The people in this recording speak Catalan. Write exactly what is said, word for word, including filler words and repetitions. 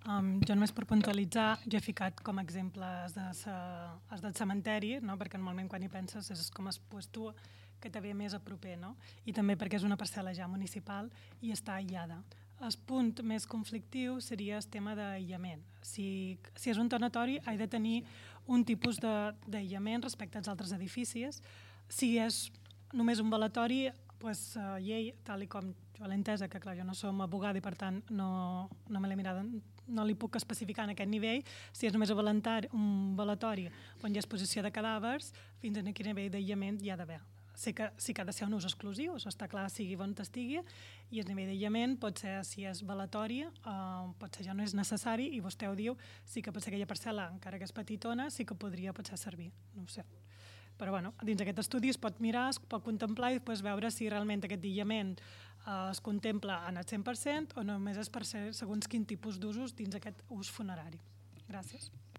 Um, jo només per puntualitzar, jo he ficat com a exemple els, de sa, els del cementeri, no? Perquè normalment quan hi penses és com es pues, tu que te ve més a proper, no? I també perquè és una parcel·la ja municipal i està aïllada. El punt més conflictiu seria el tema d'aïllament. Si, si és un tanatori, ha de tenir un tipus d'aïllament respecte als altres edificis. Si és només un velatori, pues, uh, llei, tal i com jo l'he entesa, que clar, jo no som abogada i per tant no, no me l'he mirada, no li puc especificar en aquest nivell, si és només un velatori, un velatori on hi ha exposició de cadàvers, fins a quin nivell d'aïllament hi ha d'haver. Sé que sí que ha de ser un ús exclusiu, això està clar, sigui on estigui, i el nivell d'aïllament pot ser, si és velatori, uh, potser ja no és necessari, i vostè ho diu, sí que potser aquella parcel·la, encara que és petitona, sí que podria potser servir, no ho sé. Però bueno, dins d'aquest estudi es pot mirar, es pot contemplar i després veure si realment aquest aïllament eh, es contempla en el cent per cent o només és per ser segons quin tipus d'usos dins aquest ús funerari. Gràcies.